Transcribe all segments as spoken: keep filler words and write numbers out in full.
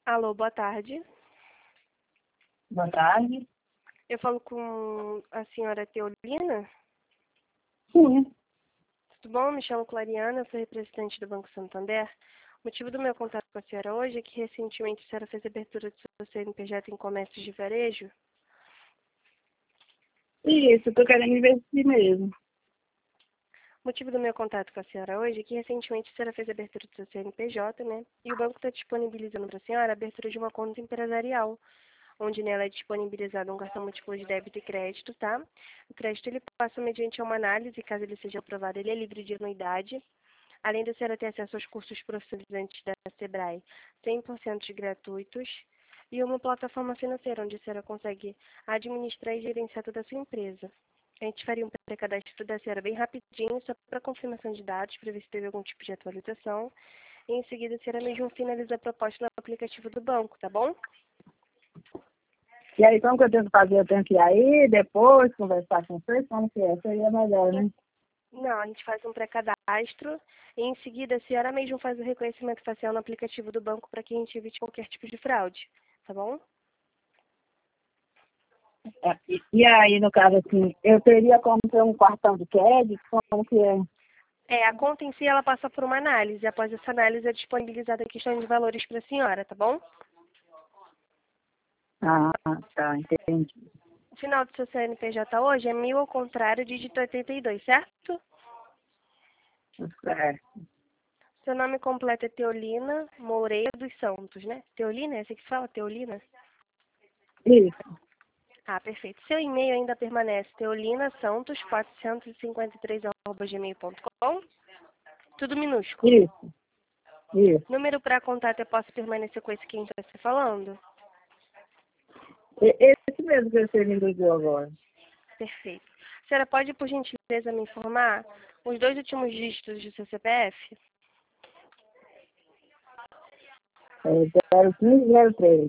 Alô, boa tarde. Boa tarde. Eu falo com a senhora Teolina? Sim. Tudo bom? Me chamo Clariana, sou representante do Banco Santander. O motivo do meu contato com a senhora hoje é que recentemente a senhora fez abertura do seu C N P J em comércio de varejo. Isso, estou querendo investir mesmo. O motivo do meu contato com a senhora hoje é que recentemente a senhora fez a abertura do seu C N P J, né? E o banco está disponibilizando para a senhora a abertura de uma conta empresarial, onde nela é disponibilizado um cartão múltiplo de débito e crédito, tá? O crédito ele passa mediante uma análise, caso ele seja aprovado, ele é livre de anuidade. Além da senhora ter acesso aos cursos profissionalizantes da Sebrae, cem por cento gratuitos, e uma plataforma financeira onde a senhora consegue administrar e gerenciar toda a sua empresa. A gente faria um pré-cadastro da senhora bem rapidinho, só para confirmação de dados, para ver se teve algum tipo de atualização. E em seguida a senhora mesmo finaliza a proposta no aplicativo do banco, tá bom? E aí, como que eu tenho que fazer? Eu tenho que ir aí, depois, conversar com vocês? Como que é? Seria melhor, né? Não, a gente faz um pré-cadastro e em seguida a senhora mesmo faz o reconhecimento facial no aplicativo do banco para que a gente evite qualquer tipo de fraude, tá bom? É, e, e aí, no caso, assim, eu teria como ter um cartão de crédito? Como que é? É, a conta em si ela passa por uma análise. Após essa análise é disponibilizada a questão de valores para a senhora, tá bom? Ah, tá, entendi. O final do seu C N P J hoje é mil ao contrário, dígito oitenta e dois, certo? Certo. Seu nome completo é Teolina Moreira dos Santos, né? Teolina, é essa que se fala? Teolina? Isso, Ah, perfeito. Seu e-mail ainda permanece teolinasantos quatrocentos e cinquenta e três arroba gmail ponto com. Tudo minúsculo. isso, isso. Número para contato eu posso permanecer com esse que a gente está se falando? E- Esse mesmo que você me ligou agora. Perfeito. A senhora pode, por gentileza, me informar os dois últimos dígitos do seu C P F? É zero quinze zero três.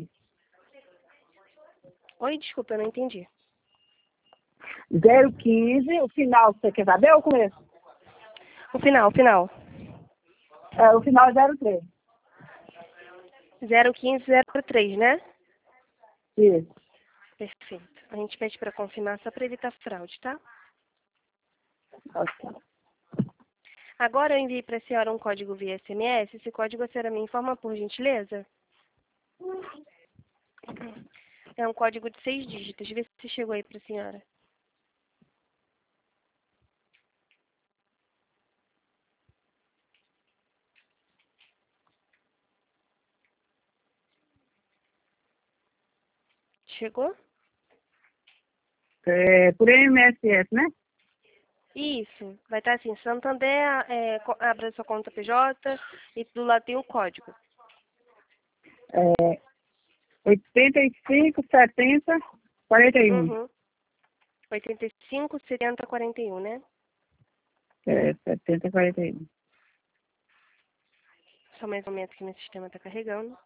Oi, desculpa, eu não entendi. zero quinze, o final, você quer saber ou o começo? O final, o final. É, o final é zero três. zero quinze zero três, né? Isso. Perfeito. A gente pede para confirmar só para evitar fraude, tá? Ok. Agora eu enviei para a senhora um código via S M S. Esse código a senhora me informa, por gentileza? É um código de seis dígitos. Vê se chegou aí para a senhora. Chegou? É, por M S S, né? Isso. Vai estar assim, Santander, é, co- abra sua conta P J e do lado tem o código. É, oitenta e cinco, setenta, quarenta e um. Uhum. oitenta e cinco, setenta, quarenta e um, né? É, setenta, quarenta e um. Só mais um momento que meu sistema está carregando.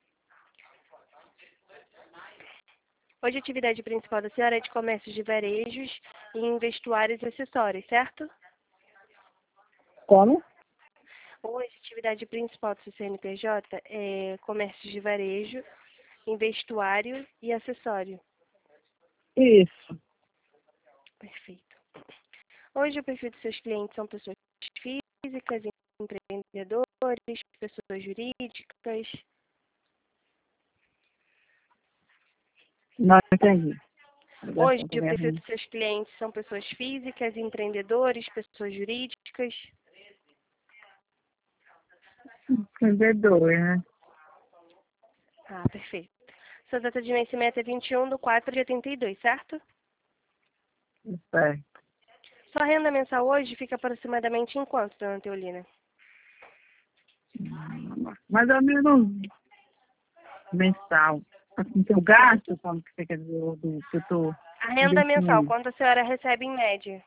Hoje a atividade principal da senhora é de comércio de varejos e em vestuários e acessórios, certo? Como? Hoje a atividade principal do seu C N P J é comércio de varejo, em vestuário e acessório. Isso. Perfeito. Hoje o perfil dos seus clientes são pessoas físicas, empreendedores, pessoas jurídicas. Não entendi. A Hoje ligação o também é perfil ruim. dos seus clientes são pessoas físicas, empreendedores, pessoas jurídicas. Vendedor, né? Ah, perfeito. Sua data de nascimento é vinte e um de quatro de oitenta e dois, certo? Certo. Sua renda mensal hoje fica aproximadamente em quanto, dona Teolina? Mais ou menos mensal. Assim, seu gasto, como que você quer dizer, do do que eu tô A renda mensal, investindo. quanto a senhora recebe em média?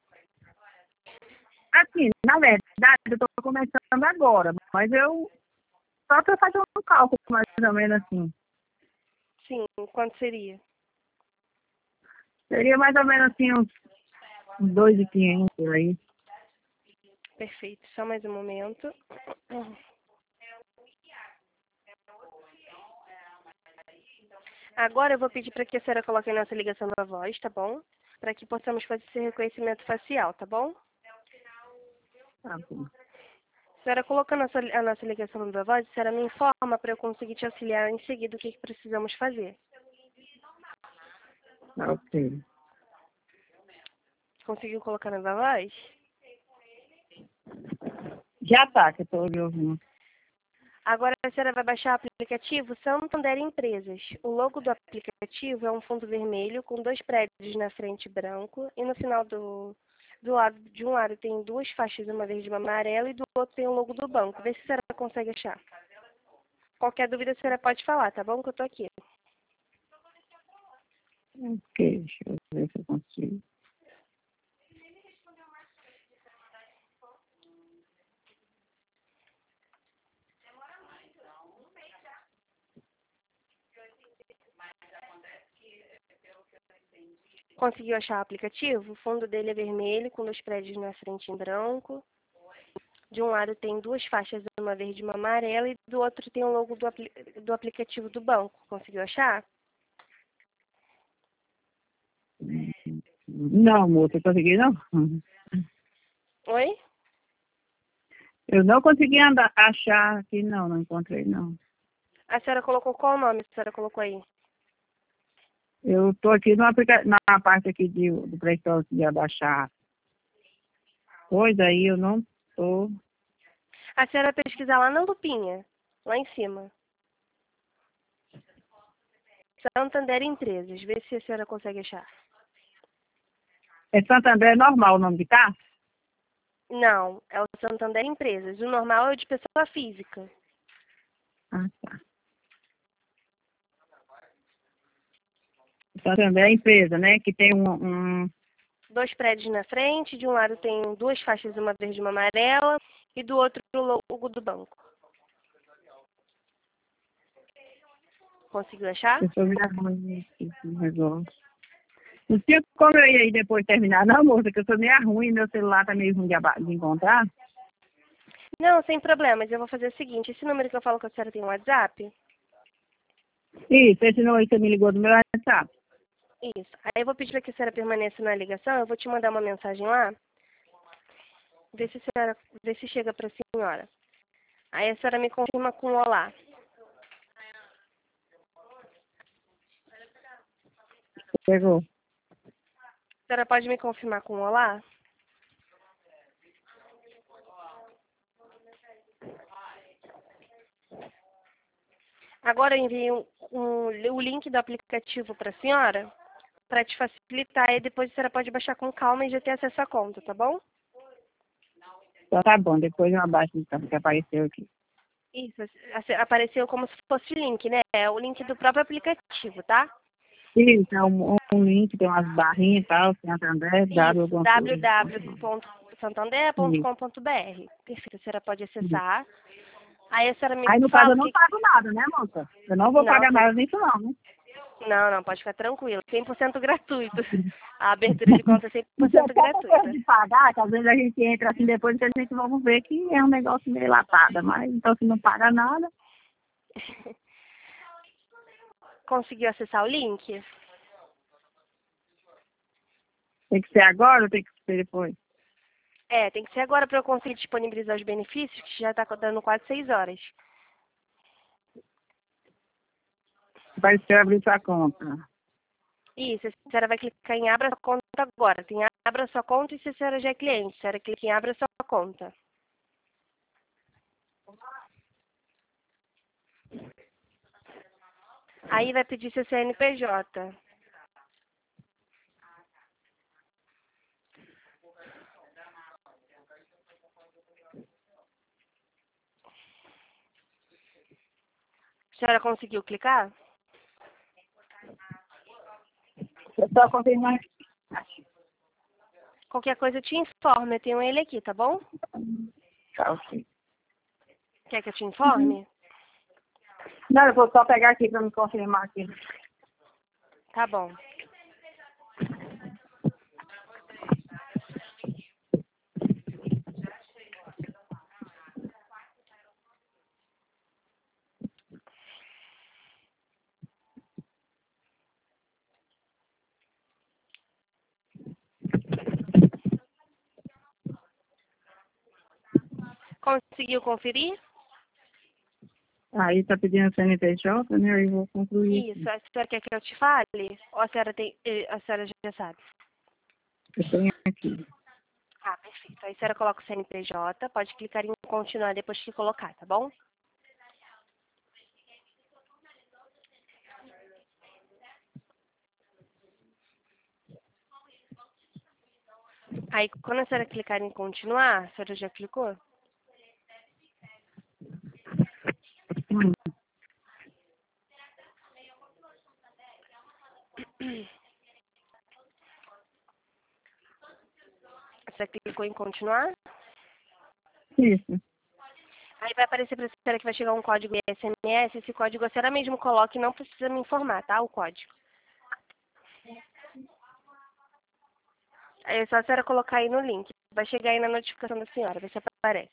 Assim, na verdade, eu tô começando agora, mas eu só pra fazer um cálculo mais ou menos assim. Sim, quanto seria? Seria mais ou menos assim uns dois mil e quinhentos por aí. Perfeito. Só mais um momento. Agora eu vou pedir para que a senhora coloque a nossa ligação na voz, tá bom? Para que possamos fazer esse reconhecimento facial, tá bom? Tá bom. A senhora colocando a, sua- a nossa ligação na voz, a senhora me informa para eu conseguir te auxiliar em seguida o que, que precisamos fazer. Tá ok. Conseguiu colocar na voz? Já tá, que eu tô lhe ouvindo. Agora a senhora vai baixar o aplicativo Santander Empresas. O logo do aplicativo é um fundo vermelho com dois prédios na frente branco e no final do, do lado de um lado tem duas faixas, uma verde e uma amarela, e do outro tem o logo do banco. Vê se a senhora consegue achar. Qualquer dúvida a senhora pode falar, tá bom? Que eu tô aqui. Ok, deixa eu ver se eu consigo. Conseguiu achar o aplicativo? O fundo dele é vermelho com dois prédios na frente em branco. De um lado tem duas faixas, uma verde e uma amarela, e do outro tem o logo do, apli do aplicativo do banco. Conseguiu achar? Não, moça, eu consegui não. Oi? Eu não consegui andar, achar aqui, não, não encontrei, não. A senhora colocou qual nome a senhora colocou aí? Eu tô aqui no aplica na parte aqui de, do Play Store de abaixar. Pois aí eu não tô. A senhora pesquisar lá na lupinha, lá em cima. Santander Empresas. Vê se a senhora consegue achar. É Santander normal o nome de cá? Não, é o Santander Empresas. O normal é o de pessoa física. Ah, tá. Santander é a empresa, né? Que tem um, um... Dois prédios na frente, de um lado tem duas faixas, uma verde e uma amarela, e do outro o logo do banco. Conseguiu achar? Eu sou minha ruim esse negócio. Não tinha como eu ir aí depois terminar, não, moça, que eu sou meio ruim, meu celular tá meio ruim de, aba- de encontrar. Não, sem problemas. Eu vou fazer o seguinte. Esse número que eu falo com a senhora tem um WhatsApp? Isso, esse não aí você me ligou do meu WhatsApp. Isso. Aí eu vou pedir para que a senhora permaneça na ligação. Eu vou te mandar uma mensagem lá. Vê se, a senhora, vê se chega para a senhora. Aí a senhora me confirma com um olá. Pegou. A senhora pode me confirmar com um olá? Agora eu envio um, um, o link do aplicativo para a senhora, para te facilitar. E depois a senhora pode baixar com calma e já ter acesso à conta, tá bom? Então tá bom, depois eu abaixo então, que apareceu aqui. Isso, a- a- apareceu como se fosse link, né? É o link do próprio aplicativo, tá? Isso, é um, um link, tem umas barrinhas e tal, Santander, W Isso, alguma coisa. w w w ponto santander ponto Isso, com ponto b r. Perfeito, a senhora pode isso. acessar. Aí a senhora me Aí no caso fala eu o não que... pago nada, né, moça? Eu não vou Não, pagar sem- nada nisso não, né? não, não, pode ficar tranquilo. cem por cento gratuito. A abertura de conta é cem por Porque é cento tanta coisa gratuita. de pagar, que às vezes a gente entra assim depois que a gente vai ver que é um negócio meio latada, mas então se não paga nada, Conseguiu acessar o link? tem que ser agora ou tem que ser depois? É, tem que ser agora para eu conseguir disponibilizar os benefícios, que já está dando quase seis horas. Vai ser abrir sua conta. Isso, a senhora vai clicar em Abra Sua Conta agora. Tem Abra Sua Conta e se a senhora já é cliente, a senhora clica em Abra Sua Conta. Aí vai pedir seu C N P J. A senhora conseguiu clicar? Eu só confirmar. Qualquer coisa eu te informo, eu tenho ele aqui, tá bom? Tá, ok. Quer que eu te informe? Não, eu vou só pegar aqui para me confirmar aqui. Tá bom. Conseguiu conferir? Aí tá pedindo C N P J, né? Aí eu vou concluir. Isso. A senhora quer que eu te fale? Ou a senhora, tem, eh, a senhora já sabe? Eu tenho aqui. Ah, perfeito. Aí a senhora coloca o C N P J, pode clicar em continuar depois que colocar, tá bom? Aí, quando a senhora clicar em continuar, a senhora já clicou? Hum. Você clicou em continuar? Isso. Aí vai aparecer para a senhora que vai chegar um código S M S. Esse código a senhora mesmo coloca e não precisa me informar, tá? O código. Aí é só a senhora colocar aí no link. Vai chegar aí na notificação da senhora, ver se aparece.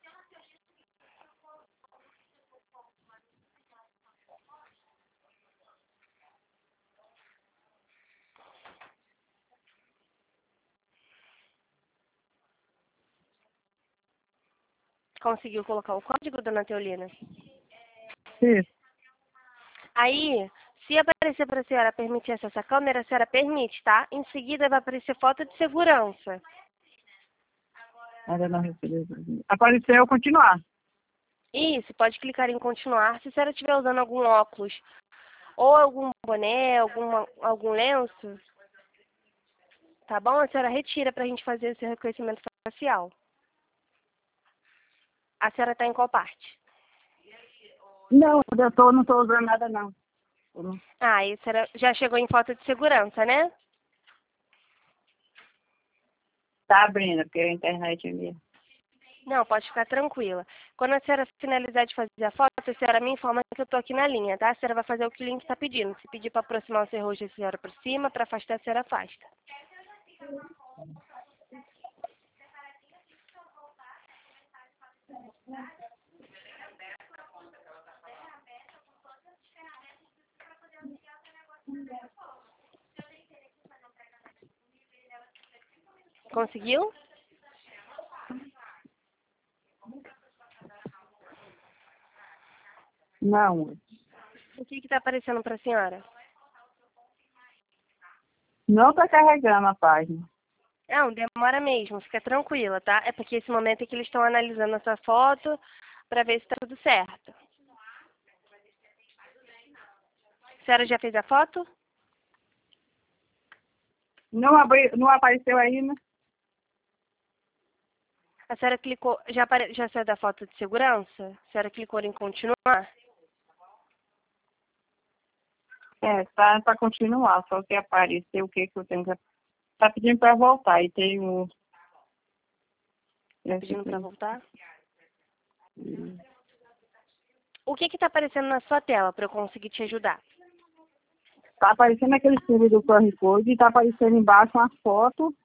Conseguiu colocar o código, dona Teolina? Isso. Aí, se aparecer para a senhora permitir acesso à câmera, a senhora permite, tá? Em seguida vai aparecer foto de segurança. Ainda não recebi. Apareceu continuar. Isso, pode clicar em continuar. Se a senhora estiver usando algum óculos ou algum boné, alguma, algum lenço, tá bom? A senhora retira para a gente fazer esse reconhecimento facial. A senhora está em qual parte? Não, eu tô, não estou usando nada, não. Ah, e a senhora já chegou em foto de segurança, né? Tá abrindo, porque a internet é minha. Não, pode ficar tranquila. Quando a senhora finalizar de fazer a foto, a senhora me informa que eu estou aqui na linha, tá? A senhora vai fazer o que o link está pedindo. Se pedir para aproximar o seu rosto, a senhora aproxima. Para afastar, a senhora afasta. Conseguiu? Não. O que está aparecendo para a senhora? Não está carregando a página. Não, demora mesmo. Fica tranquila, tá? É porque esse momento é que eles estão analisando essa foto para ver se está tudo certo. A senhora já fez a foto? Não, abri, não apareceu ainda. A senhora clicou, já, apare, já saiu da foto de segurança? A senhora clicou em continuar? É, tá para continuar, só que apareceu o que que eu tenho que... Tá pedindo para voltar e tem o... Tá pedindo para voltar? O que que tá aparecendo na sua tela para eu conseguir te ajudar? Tá aparecendo aquele símbolo do Q R Code e tá aparecendo embaixo uma foto.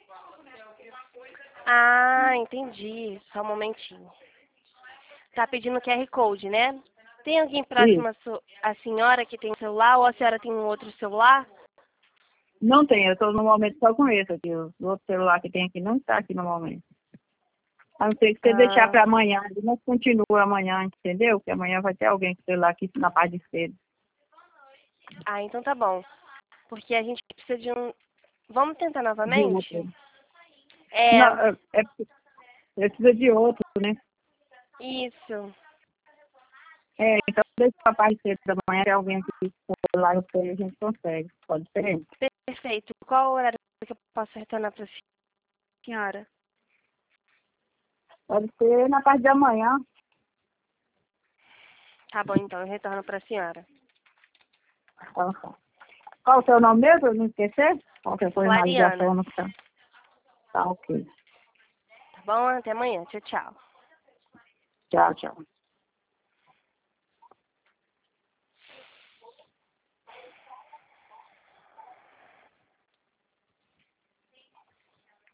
Ah, entendi. Só um momentinho. Tá pedindo Q R Code, né? Tem alguém próximo à su- à senhora que tem um celular ou a senhora tem um outro celular? Não tem, eu tô no momento só com esse aqui. O outro celular que tem aqui não está aqui no momento. A não ser que você Ah, deixar para amanhã, não continua amanhã, entendeu? Que amanhã vai ter alguém com o celular aqui na parte de cedo. ah, então tá bom. Porque a gente precisa de um... Vamos tentar De novamente? outro. É, Não, é, é, precisa de outro, né? isso. É, então deixa para a parte de cedo da manhã, tem alguém aqui com o celular, eu sei, a gente consegue. Pode ser? Perfeito. Qual o horário que eu posso retornar para a senhora? Pode ser na parte da manhã. Tá bom, então. Eu retorno para a senhora. Tá, tá. Qual o seu nome mesmo, pra eu não esquecer? Qualquer coisa na Flariana. ligação, não fica. Tá, ok. Tá bom? Até amanhã. Tchau, tchau. Tchau, tchau.